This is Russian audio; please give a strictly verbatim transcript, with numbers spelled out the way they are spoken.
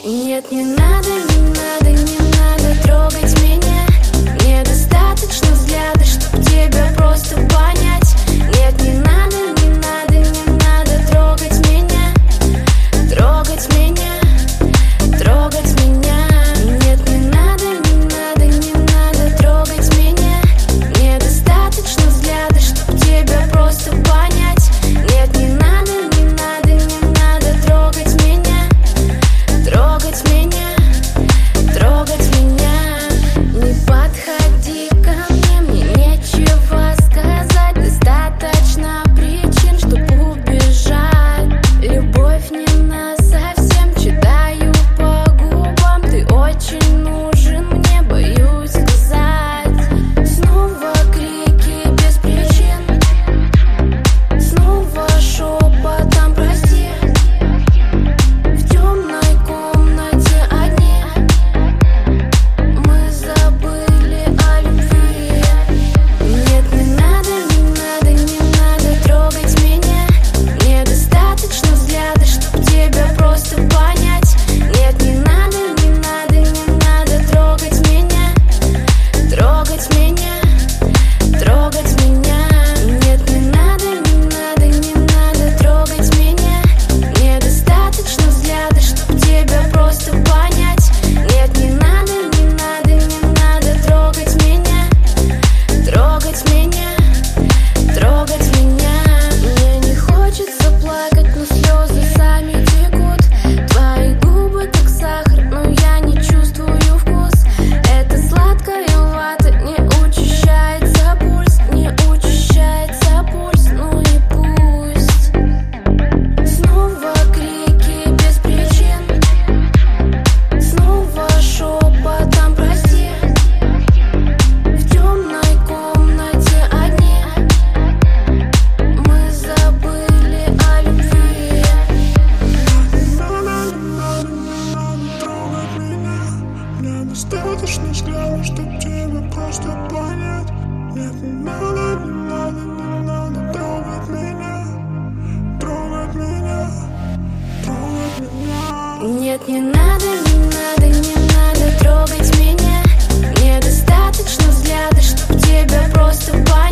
Нет, не надо, не надо, не надо трогать меня. Мне достаточно взгляда, чтоб тебя просто понять. Нет, не надо, не надо, не надо трогать меня. Трогать меня, трогать меня. Нет, не надо, не надо, не надо трогать меня. Мне достаточно взгляда, чтоб тебя просто понять. Нет, не надо, не надо, не надо трогать меня. Трогать меня, трогать меня. Не подходи ко мне, мне нечего сказать. Достаточно причин, чтоб убежать. Любовь не насовсем, читаю по губам. Ты очень нужен мне, боюсь сказать. Снова крики без причин, снова шепотом прости. В темной комнате одни мы забыли о любви. Нет, не надо, не надо, не надо трогать меня. Мне достаточно взгляда, чтоб тебя просто понять. Нет, не надо, не надо, не надо трогать меня. Трогать меня, трогать меня. Нет, не надо, не надо, не надо трогать меня. Мне достаточно взгляда, чтоб тебя просто понять. Нет, не надо, не надо, не надо трогать меня. Трогать меня, трогать меня. Мне не хочется плакать, но слезы сами текут. Твои губы как сахар, но я не чувствую вкус. Это сладкая вата, не учащается пульс. Не учащается пульс, ну и пусть. Снова крики без причин, снова шепотом прости. В темной комнате одни мы забыли о любви. Трогать меня. Мне достаточно взгляда, чтоб тебя просто понять. Нет, не надо, не надо, не надо трогать меня. Трогать меня, трогать меня. Нет, не надо, не надо, не надо трогать меня. Мне достаточно взгляда, чтоб тебя просто понять.